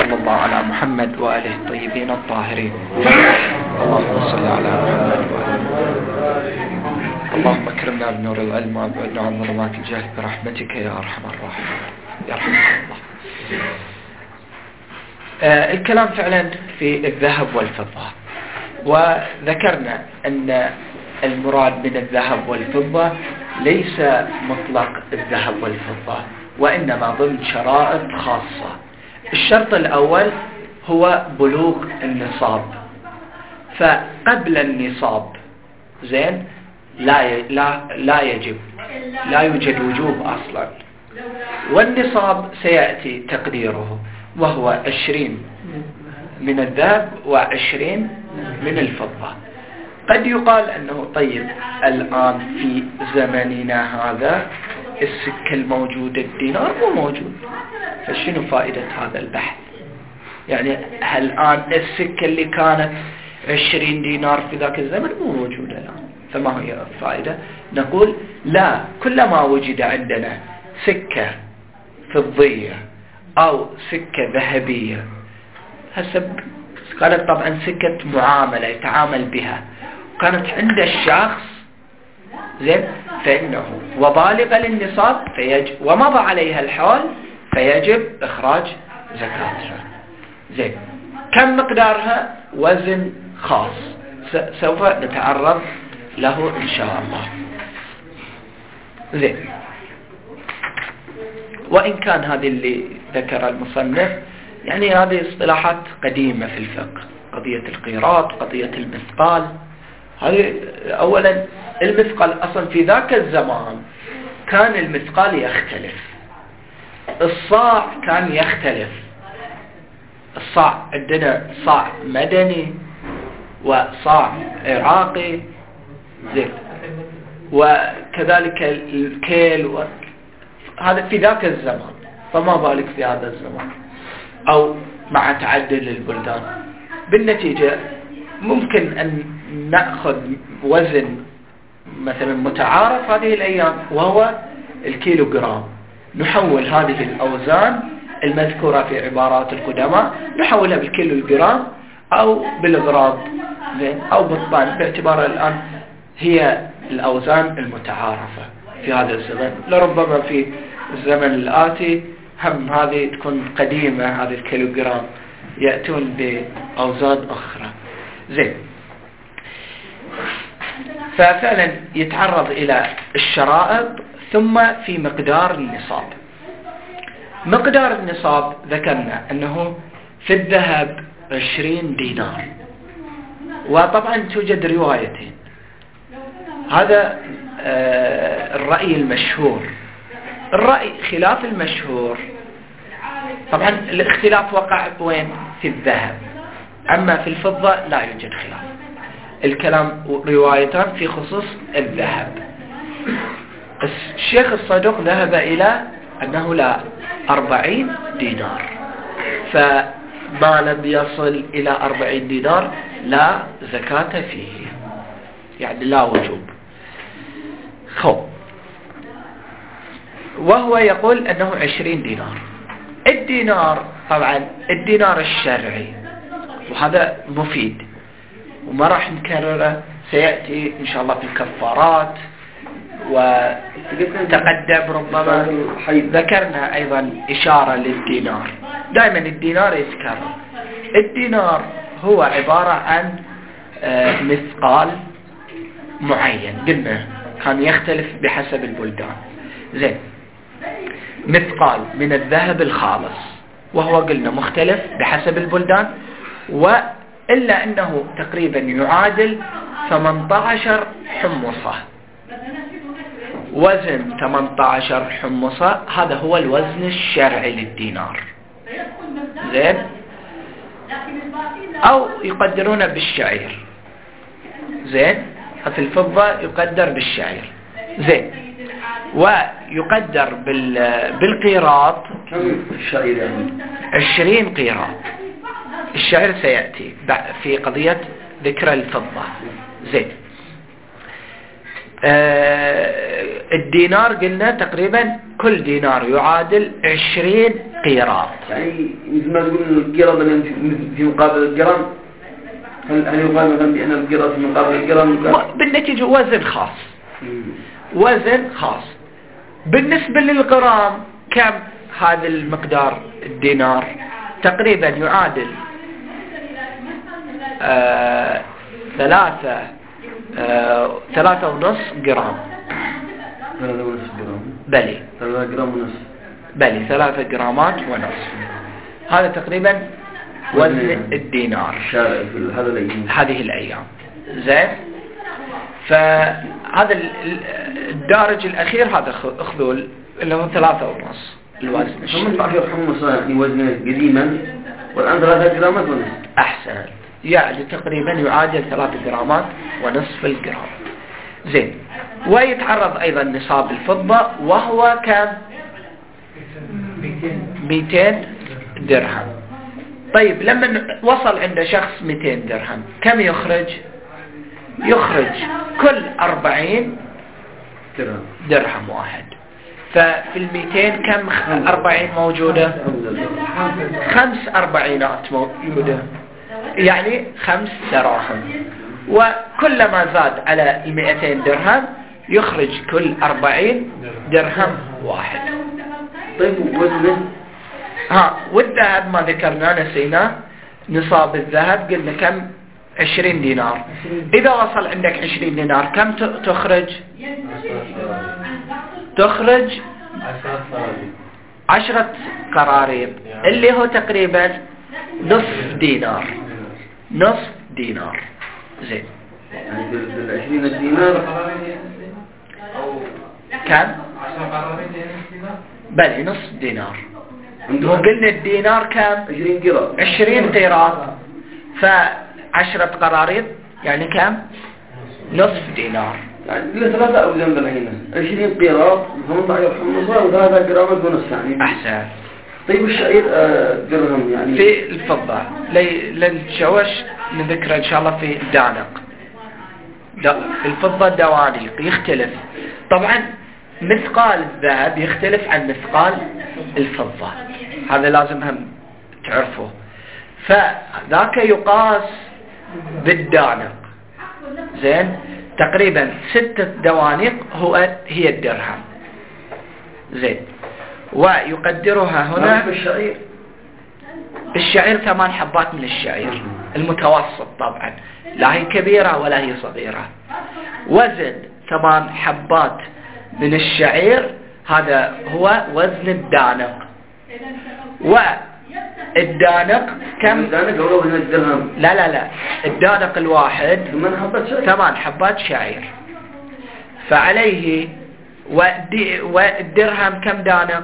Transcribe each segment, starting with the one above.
وصلى الله على محمد وآله الطيبين الطاهرين. اللهم صل على محمد اللهم اكرمنا بنور العلم وابعدنا عن ظلمات الجهل برحمتك يا ارحم الراحمين. يرحمك الله. الكلام فعلا في الذهب والفضة، وذكرنا أن المراد من الذهب والفضة ليس مطلق الذهب والفضة، وإنما ضمن شرائط خاصة. الشرط الأول هو بلوغ النصاب، فقبل النصاب زين لا يجب، لا يوجد وجوب أصلا. والنصاب سيأتي تقديره، وهو 20 من الذهب و20 من الفضة. قد يقال أنه طيب الآن في زمننا هذا السكة الموجودة الدينار مو موجود، فشنو فائدة هذا البحث؟ يعني هل الآن السكة اللي كانت 20 دينار في ذاك الزمن مو موجودة الآن، فما هي الفائدة؟ نقول لا، كلما وجد عندنا سكة فضية أو سكة ذهبية، هسه كانت طبعا سكة معاملة يتعامل بها، كانت عند الشخص زين، فإنه وبالغ للنصاب ومضى عليها الحول فيجب إخراج زكاتها. زين، كم مقدارها؟ وزن خاص سوف نتعرض له إن شاء الله. زين، وإن كان هذه اللي ذكر المصنف يعني هذه اصطلاحات قديمة في الفقه، قضية القيراط، قضية المثقال. هذه أولا المثقال أصلا في ذاك الزمان كان المثقال يختلف، الصاع كان يختلف. الصاع عندنا صاع مدني وصاع عراقي، زين، وكذلك الكيل، هذا في ذاك الزمان، فما بالك في هذا الزمان أو مع تعدد البلدان. بالنتيجة ممكن أن نأخذ وزن مثلا متعارف هذه الأيام وهو الكيلوغرام، نحول هذه الأوزان المذكورة في عبارات القدماء نحولها بالكيلوغرام أو بالغرام، زين، أو بالطن، باعتبار الآن هي الأوزان المتعارفة في هذا الزمن. لربما في الزمن الآتي هم هذه تكون قديمة، هذه الكيلوغرام يأتون بأوزان أخرى. زين، ففعلا يتعرض إلى الشرائط. ثم في مقدار النصاب. مقدار النصاب ذكرنا أنه في الذهب 20 دينار، وطبعا توجد روايتين. هذا الرأي المشهور. الرأي خلاف المشهور، طبعا الاختلاف وقع وين؟ في الذهب، أما في الفضة لا يوجد خلاف. الكلام روايتان في خصوص الذهب. الشيخ الصدوق ذهب إلى أنه لا 40 دينار، فما لم يصل إلى 40 دينار لا زكاة فيه، يعني لا وجوب. وهو يقول أنه 20 دينار. الدينار طبعا الدينار الشرعي، وهذا مفيد وما راح نكرره، سيأتي إن شاء الله في الكفارات، وتقدم ربما ذكرنا أيضا إشارة للدينار. دائما الدينار يتكرر. الدينار هو عبارة عن مثقال معين، قلنا كان يختلف بحسب البلدان. زين، مثقال من الذهب الخالص، وهو قلنا مختلف بحسب البلدان، وإلا أنه تقريبا يعادل 18 حمصة. وزن 18 حمصة هذا هو الوزن الشرعي للدينار. زين، أو يقدرون بالشعير. زين، في الفضة يقدر بالشعير. زين، ويقدر بالقيراط 20 قيراط. الشعير سيأتي في قضية ذكر الفضة. زين، الدينار قلنا تقريبا كل دينار يعادل 20 قيراط. يعني مثل ما تقول القيراط في مقابل الجرام، هل يقال مثلا بأن القيراط في مقابل الجرام؟ بالنتيجة وزن خاص. وزن خاص. بالنسبة للغرام كم هذا المقدار؟ الدينار تقريبا يعادل 3.5 جرام. 3.5 جرام. بلي 3 جرام ونصف. بلي 3 جرامات ونصف. هذا تقريبا وزن الدينار هذه الأيام. زين. فهذا الدارج الأخير هذا أخذوا اللي هو 3.5 الوزن. 18 حمصة يعني وزنه قديما، والآن 3 جرامات ونصف. أحسن. يعني تقريبا يعادل 3 جرامات ونصف الجرام. زين. ويتعرض أيضا نصاب الفضة وهو كم؟ 200 درهم. طيب لما وصل عند شخص 200 درهم كم يخرج؟ يخرج كل 40 درهم واحد. ففي 200 كم 40 موجودة؟ 5 40 موجودة، يعني 5 دراهم. وكلما زاد على 200 درهم يخرج كل 40 درهم واحد. طيب وزنه؟ والذهب ما ذكرنا نسينا، نصاب الذهب قلنا كم؟ 20 دينار. إذا وصل عندك 20 دينار كم تخرج؟ تخرج 10 قراريط اللي هو تقريبا نصف دينار. نصف دينار. زين. يعني بال 20 دينار كم؟ بلي نصف دينار. وقلنا الدينار كم؟ 20 قيراط. ف10 قراريط يعني كم؟ نصف دينار. يعني 3 أوزان بالعينة، 20 قيراط، 18 حمصة، و3 جرامات ونصف يعني. أحسن. طيب الشعير درهم يعني؟ في الفضة للشوش نذكره إن شاء الله في الدانق. الفضة دوانيق يختلف طبعا. مثقال الذهب يختلف عن مثقال الفضة، هذا لازم هم تعرفه. فذاك يقاس بالدانق. زين. تقريبا 6 دوانيق هي الدرهم. زين. ويقدرها هنا الشعير 8 حبات من الشعير المتوسط طبعا، لا هي كبيرة ولا هي صغيرة. وزن 8 حبات من الشعير هذا هو وزن الدانق. والدانق كم؟ الدانق هو وزن الدرهم. لا الدانق الواحد 8 حبات شعير. فعليه والدرهم كم دانق؟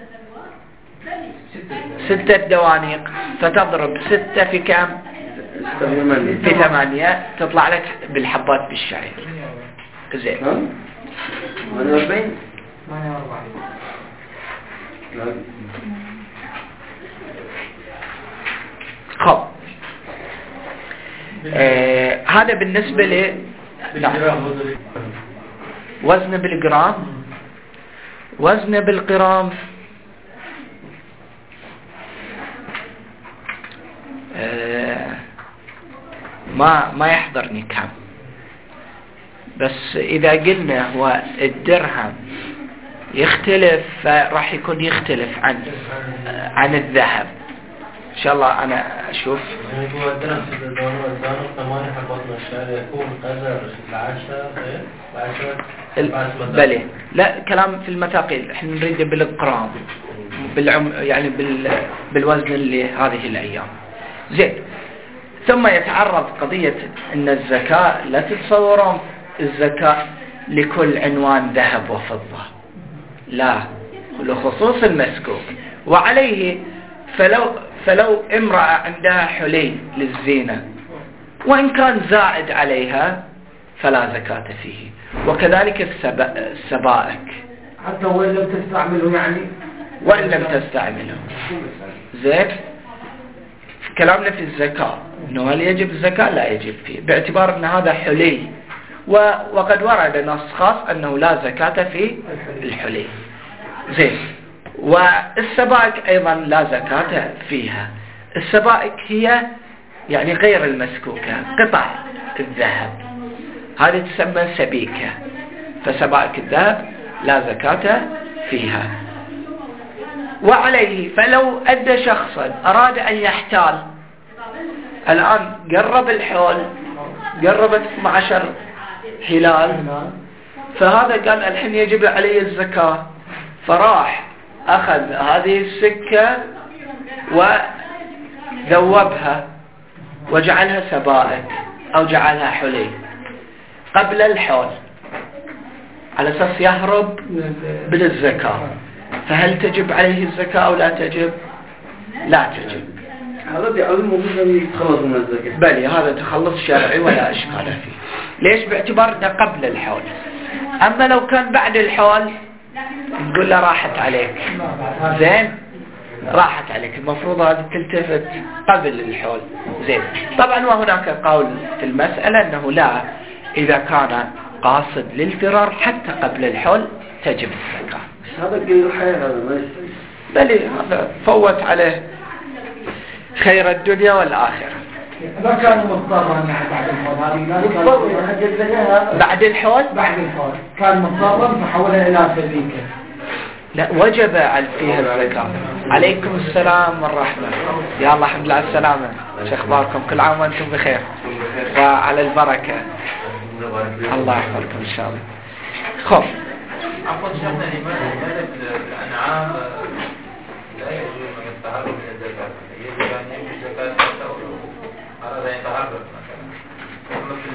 6 دوانيق. فتضرب 6 في كم؟ في 8 تطلع لك بالحبات بالشعير. زين. 48. خب. هذا بالنسبة ل وزن بالجرام. وزن بالقرام ما يحضرني كم، بس إذا قلنا هو الدرهم يختلف فراح يكون يختلف عن الذهب إن شاء الله. أنا أشوف هو الدرهم 6 دوانيق 8 حبات من الشعر يكون قدر 10 بلي. لا كلام في المثاقيل، احنا نريد بالقرام يعني بالوزن اللي هذه الأيام. زين. ثم يتعرض قضية أن الزكاة لا تتصورون الزكاة لكل عنوان ذهب وفضة، لا، لخصوص المسكوك. وعليه فلو امرأة عندها حلي للزينة وإن كان زائد عليها فلا زكاة فيه. وكذلك السبائك حتى وإن لم تستعمله يعني، وإن لم تستعمله. زين. كلامنا في الزكاة أنه هل يجب الزكاة؟ لا يجب فيه، باعتبار أن هذا حلي. وقد ورد نص خاص أنه لا زكاة في الحلي. زين. والسبائك أيضا لا زكاة فيها. السبائك هي يعني غير المسكوكة، قطع الذهب، هذه تسمى سبيكة. فسبائك الذهب لا زكاة فيها. وعليه فلو أدى شخصا أراد أن يحتال، الآن قرب الحول، قربت 12 هلال، فهذا قال الحين يجب عليه الزكاة، فراح أخذ هذه السكة وذوبها وجعلها سبائك أو جعلها حلي قبل الحول على أساس يهرب بالزكاة، فهل تجب عليه الزكاة أو لا تجب؟ لا تجب. هذا بيعلمه أن يتخلص من الزكاة. بل هذا تخلص شرعي ولا إشكال فيه. ليش؟ باعتبار ده قبل الحول. أما لو كان بعد الحول نقول له راحت عليك، زين، راحت عليك، المفروض هذا تلتفت قبل الحول، زين. طبعا وهناك قول في المسألة أنه لا، إذا كان قاصد للفرار حتى قبل الحول تجب الزكاة. هذا قيل الحياة، هذا ما يستطيع. بل هذا فوت عليه خير الدنيا والآخرة. ما كان مضطرا بعد الحول، بعد الحول كان مضطرا فحولها إلى سبيكة. لا، وجب فيها الزكاة. عليكم السلام والرحمة. يا الله الحمد لله على السلامة، شو أخباركم؟ كل عام وأنتم بخير وعلى البركة. الله يحفظكم إن شاء الله. خف عفوا شيخنا، لماذا الأنعام لا يجوز من يستحق من الزكاة؟ يجب أن يمشي الزكاة حتى أراد أن يتعرض مثلا، أما في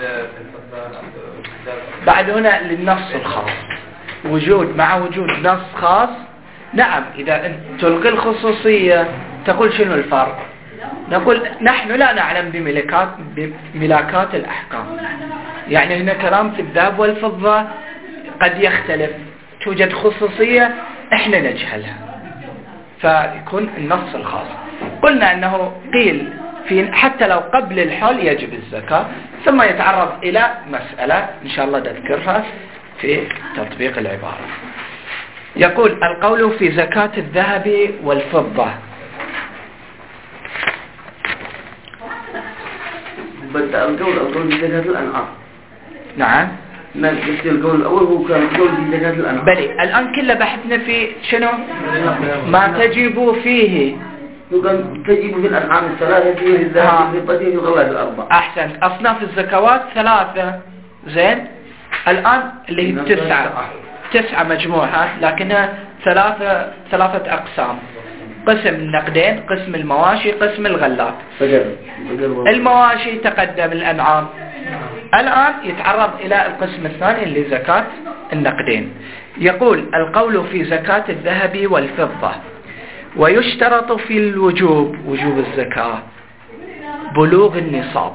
بعد هنا للنص الخاص، مع وجود نص خاص. نعم، إذا أنت تلغي الخصوصية تقول شنو الفرق؟ نقول نحن لا نعلم بملاكات الأحكام. يعني هنا كلام في الذهب والفضة قد يختلف، توجد خصوصية احنا نجهلها، فيكون النص الخاص. قلنا أنه قيل في حتى لو قبل الحول يجب الزكاة، ثم يتعرض إلى مسألة إن شاء الله نذكرها في تطبيق العبارة. يقول القول في زكاة الذهب والفضة. بدأ القول في زكاة الأنعام. نعم، ما يصير القول الأول هو كان القول في زكاة الأنعام. بلي الآن كله بحثنا في شنو ما تجب فيه. يقول تجب في الأنعام الثلاثة، في الذهب في الفضة في الغلات الأربعة. أحسنت. أصناف الزكوات 3، زين. الآن اللي هي 9 مجموعات، لكنها ثلاثة أقسام: قسم النقدين، قسم المواشي، قسم الغلات. المواشي تقدم الأنعام، الآن يتعرض إلى القسم الثاني اللي زكاة النقدين. يقول القول في زكاة الذهب والفضة: ويشترط في وجوب الزكاة بلوغ النصاب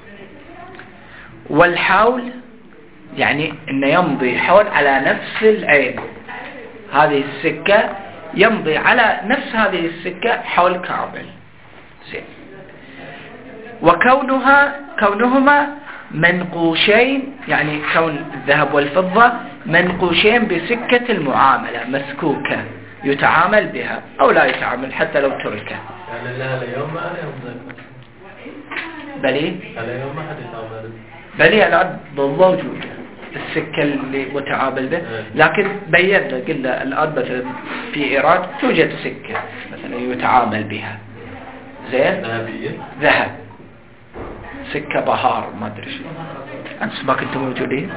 والحول، يعني أنه يمضي حول على نفس العين، هذه السكة يمضي على نفس هذه السكة حول كامل، زين. وكونهما منقوشين، يعني كون الذهب والفضة منقوشين بسكة المعاملة، مسكوكة يتعامل بها أو لا يتعامل حتى لو تركه. يعني لها اليوم ما عليهم زكاة؟ بلي اليوم ما حد يتعامل. بلي الآن موجودة السكة اللي متعامل به، لكن بينا قلنا الآن مثلا في إيران توجد سكة مثلا يتعامل بها، زين، ذهب، سكة بهار، ما أدري شو. أنتم ما كنتم موجودين؟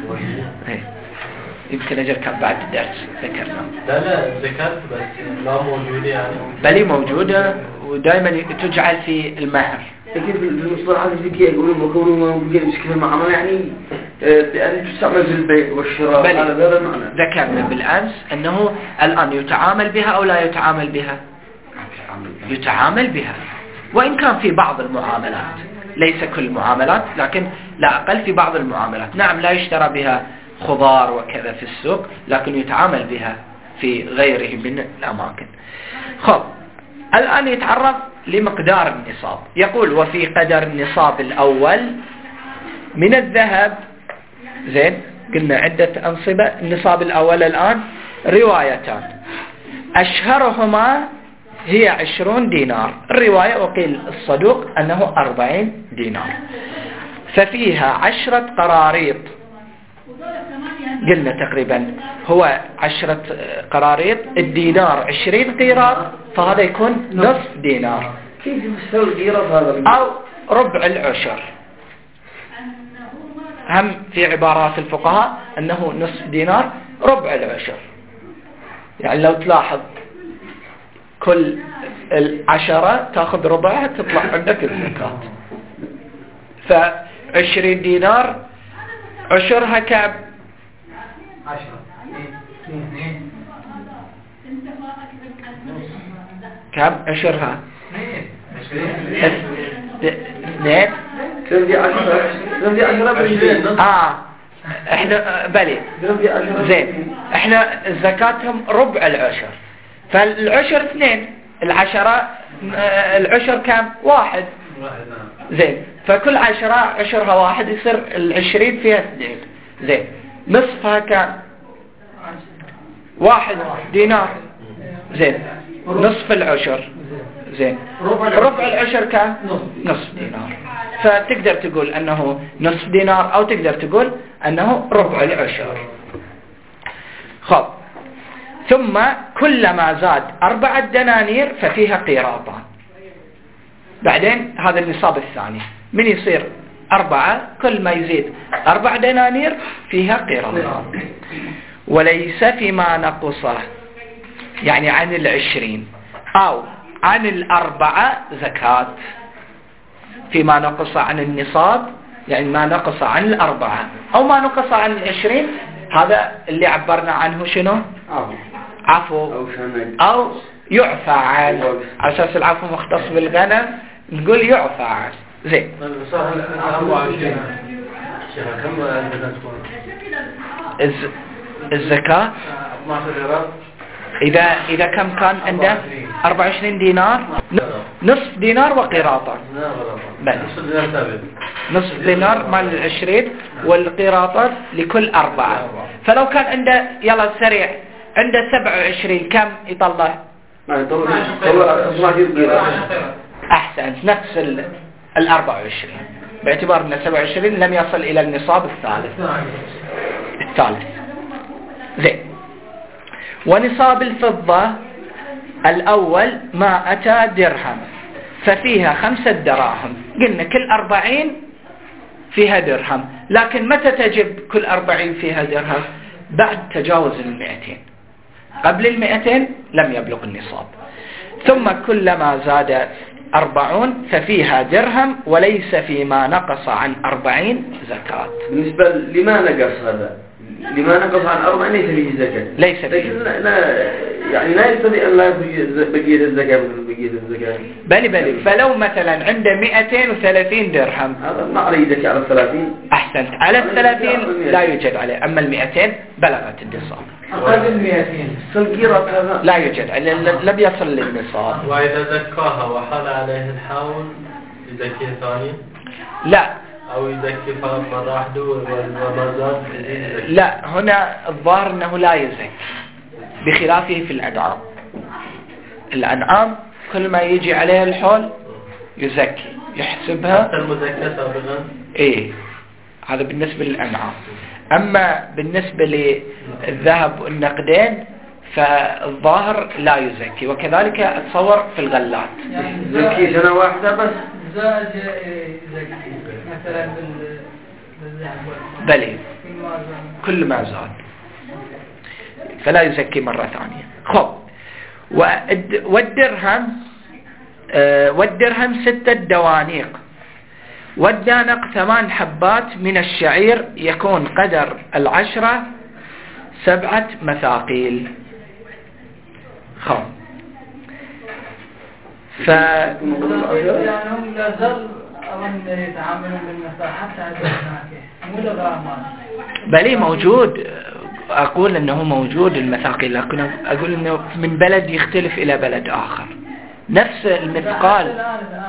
يمكن أجل كان بعد الدرس ذكرنا. لا زكاة بس لا موجودة يعني. بلي موجودة ودائما تجعل في المهر. لكن في المصطلحات الفقهية يقولون وكونه ممكن بشكل المعاملة، يعني بأن تستعمل في البيع والشراء، هذا المعنى. ذكرنا بالأمس أنه الآن يتعامل بها أو لا يتعامل بها؟ يتعامل بها، وإن كان في بعض المعاملات، ليس كل المعاملات، لكن لا أقل في بعض المعاملات. نعم، لا يشترى بها خضار وكذا في السوق، لكن يتعامل بها في غيره من الأماكن. خب، الآن يتعرض لمقدار النصاب. يقول: وفي قدر النصاب الأول من الذهب، زين، قلنا عدة أنصبة. النصاب الأول الآن روايتان: أشهرهما هي 20 دينار. الرواية وقيل الصدوق أنه 40 دينار. ففيها 10 قراريط، قلنا تقريبا هو 10 قراريط، الدينار 20 قيراط، فهذا يكون نصف دينار. كيف يفسر القيراط هذا؟ أو ربع العشر. هم في عبارات الفقهاء أنه نصف دينار ربع العشر. يعني لو تلاحظ كل 10 تأخذ ربعها تطلع عندك الزكاة. ف20 دينار عشرها كم؟ 10 كم عشرها؟ 2. تنزي 10 احنا بلي زين، احنا زكاتهم ربع العشر، فالعشر 2، العشر كم؟ 1. زين، فكل 10 عشرها 1 يصير 20 فيها 2. زين، نصفها كم؟ 1 دينار. زين، نصف العشر. زين، ربع العشر كم؟ نصف دينار. فتقدر تقول أنه نصف دينار أو تقدر تقول أنه ربع العشر. خب، ثم كلما زاد 4 دنانير ففيها قيراطان. بعدين هذا النصاب الثاني، من يصير 4 كل ما يزيد 4 دنانير فيها قيراطان. وليس فيما نقصه، يعني عن 20 أو عن 4 زكاة. فيما نقص عن النصاب يعني ما نقص عن 4 أو ما نقص عن 20، هذا اللي عبرنا عنه شنو؟ عفو أو يعفى عنه. على أساس العفو مختص بالغنم نقول يعفى عنه. زين، الزكاة إذا كم كان عنده 24 دينار، نصف دينار وقيراطة. نصف دينار مال 20 والقيراطة لكل 4. فلو كان عنده يلا سريع عنده 27 كم يطلع؟ أحسن، نفس 24 باعتبار أن 27 لم يصل إلى النصاب الثالث. زين، ونصاب الفضة الأول 100 درهم، ففيها 5 دراهم. قلنا كل 40 فيها درهم، لكن متى تجب كل 40 فيها درهم؟ بعد تجاوز 200. قبل 200 لم يبلغ النصاب. ثم كلما زاد 40 ففيها درهم، وليس فيما نقص عن 40 زكاة. بالنسبة لما نقص هذا، لما نقص عن 40 ليس فيه زكاة. ليس فيه. يعني لا يستطيع أن لا بقية الزكاة مثل بقية الزكاة. بلي فلو مثلا عنده 230 درهم، هذا ما عليه زكاة على 30. أحسنت، على 30 لا يوجد عليه، أما 200 بلغت النصاب. أقل 200 فالقيراط هذا لا يوجد عليه، لم يصل للنصاب. وإذا زكاها وحال عليه الحول يزكي ثاني؟ لا، أو يزكي فقط مرة واحدة وما زاد؟ لا، هنا الظاهر أنه لا يزكي، بخلافه في الأنعام. الأنعام كل ما يجي عليها الحول يزكي، يحسبها. حتى المزكاة سابقا؟ إيه، هذا بالنسبة للأنعام. أما بالنسبة للذهب والنقدين فالظاهر لا يزكي، وكذلك أتصور في الغلات. زكي سنة واحدة بس. زاد يزكي مثلا بالذهب بلي كل ما زاد فلا يزكي مرة ثانية. خب، والدرهم 6 دوانيق، والدانق 8 حبات من الشعير، يكون قدر 10 7 مثاقيل. خب، يعني هم لا زال أظن يتعاملون بالمثال حتى هذا مو لغرامات. بلي موجود، أقول أنه موجود المثاقيل، لكن أقول أنه من بلد يختلف إلى بلد آخر. نفس المثقال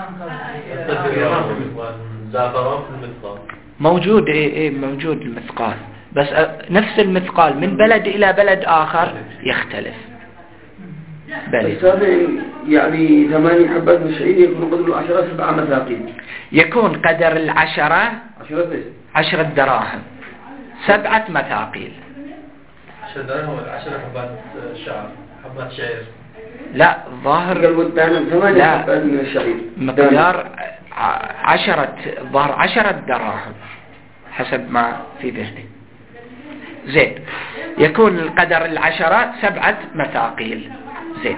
موجود، إيه موجود المثقال، بس نفس المثقال من بلد إلى بلد آخر يختلف. بلي. يعني 8 حبات من الشعير يكون قدر 10 7 مثاقيل. يكون قدر 10 10 دراهم 7 مثاقيل. 10 دراهم 10 حبات شعر حبات شعير. لا ظاهر قالوا 8 حبات من الشعير مقدار 10 ظهر 10 دراهم حسب ما في ذهني. زين يكون القدر 10 7 مثاقيل. زين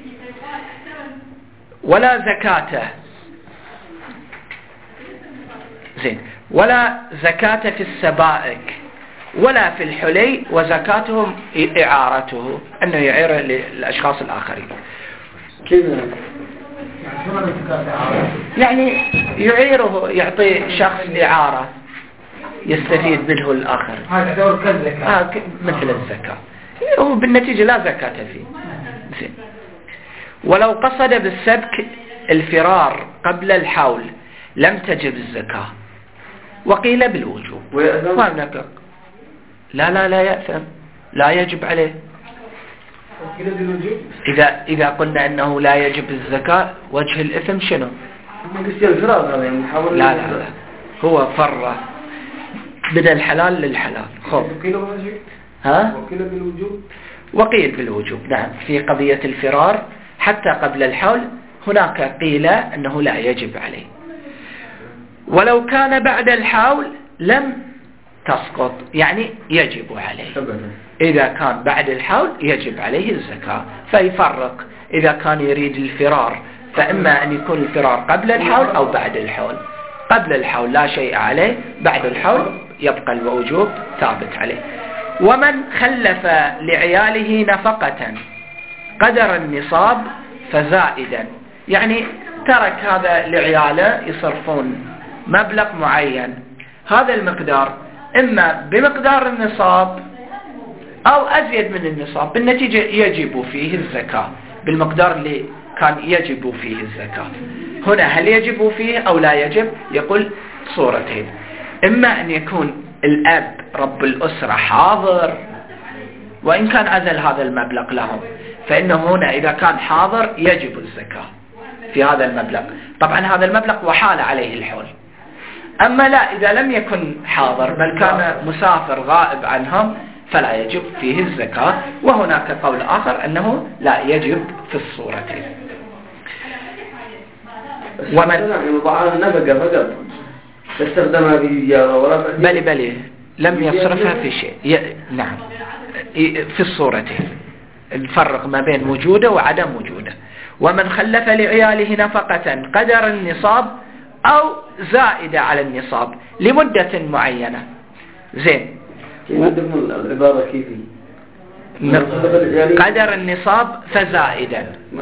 ولا زكاة. زين ولا زكاة في السبائك ولا في الحلي وزكاتهم إعارته أنه يعير للأشخاص الآخرين. كذا يعني يعيره يعطي شخص إعارة يستفيد منه الآخر. هذا دور كالزكاة. مثل الزكاة هو بالنتيجة لا زكاة فيه. زين ولو قصد بالسبك الفرار قبل الحول لم تجب الزكاة وقيل بالوجوب. لا يأثم لا يجب عليه. وقيل بالوجوب. إذا قلنا أنه لا يجب الزكاة وجه الإثم شنو؟ لا هو فر من الحلال للحلال. وقيل بالوجوب. نعم في قضية الفرار حتى قبل الحول هناك قيل أنه لا يجب عليه. ولو كان بعد الحول لم تسقط يعني يجب عليه. إذا كان بعد الحول يجب عليه الزكاة. فيفرق إذا كان يريد الفرار فإما أن يكون الفرار قبل الحول أو بعد الحول. قبل الحول لا شيء عليه، بعد الحول يبقى الوجوب ثابت عليه. ومن خلف لعياله نفقة قدر النصاب فزائدا يعني ترك هذا لعياله يصرفون مبلغ معين، هذا المقدار إما بمقدار النصاب أو أزيد من النصاب، بالنتيجة يجب فيه الزكاة بالمقدار اللي كان يجب فيه الزكاة. هنا هل يجب فيه أو لا يجب؟ يقول صورتين: إما أن يكون الأب رب الأسرة حاضر وإن كان أزل هذا المبلغ لهم، فإنه هنا إذا كان حاضر يجب الزكاة في هذا المبلغ. طبعا هذا المبلغ وحال عليه الحول. أما لا، إذا لم يكن حاضر بل كان مسافر غائب عنهم فلا يجب فيه الزكاة. وهناك قول آخر أنه لا يجب في الصورتين. ومن نفقة فقط استخدمها في تجارة ولا بلي لم يصرفها في شيء. نعم في الصورتين نفرق ما بين وجوده وعدم وجوده. ومن خلف لعياله نفقة قدر النصاب أو زائدة على النصاب لمدة معينة. زين العبارة كيفي قدر النصاب فزائدا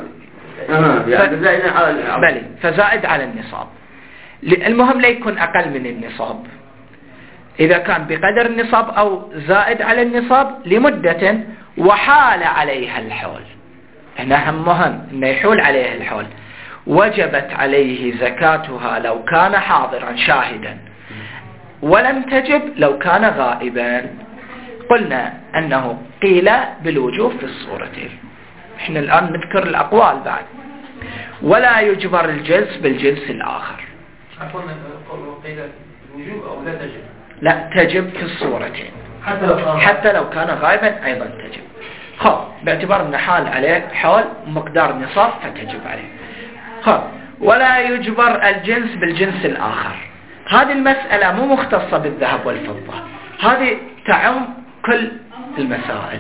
بلي فزائد على النصاب. المهم لا يكون أقل من النصاب. إذا كان بقدر النصاب أو زائد على النصاب لمدة وحال عليها الحول، هنا هم مهم أنه يحول عليها الحول، وجبت عليه زكاتها لو كان حاضرا شاهدا، ولم تجب لو كان غائبا. قلنا أنه قيل بالوجوب في الصورتين. احنا الآن نذكر الأقوال بعد. ولا يجبر الجنس بالجنس الآخر. عفوا قيل بالوجوب أو لا تجب؟ لا تجب في الصورتين حتى لو كان غائبا أيضا تجب. خب باعتبار أن حال عليه حول مقدار نصاب فتجب عليه. خب ولا يجبر الجنس بالجنس الآخر. هذه المسألة مو مختصة بالذهب والفضة، هذه تعم كل المسائل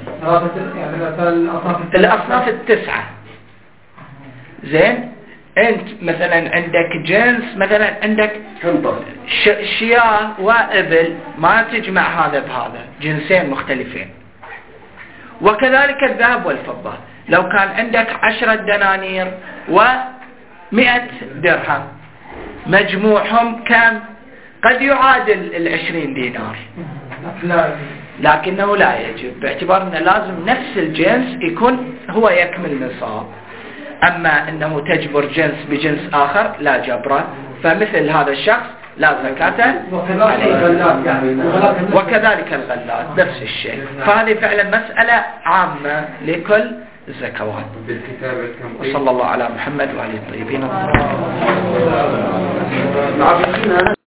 الأصناف التسعة. زين أنت مثلا عندك جنس، مثلا عندك شياه وإبل، ما تجمع هذا بهذا، جنسين مختلفين. وكذلك الذهب والفضة، لو كان عندك 10 دنانير و100 درهم مجموعهم كم؟ قد يعادل 20 دينار، لكنه لا يجب باعتبار أنه لازم نفس الجنس يكون هو يكمل نصاب. أما أنه تجبر جنس بجنس آخر لا جبره، فمثل هذا الشخص لا زكاة عليه. وكذلك الغلات نفس الشيء. فهذه فعلا مسألة عامة لكل الزكوات. بالكتاب التنقيح. وصلى الله على محمد وعلى الطيبين الطاهرين.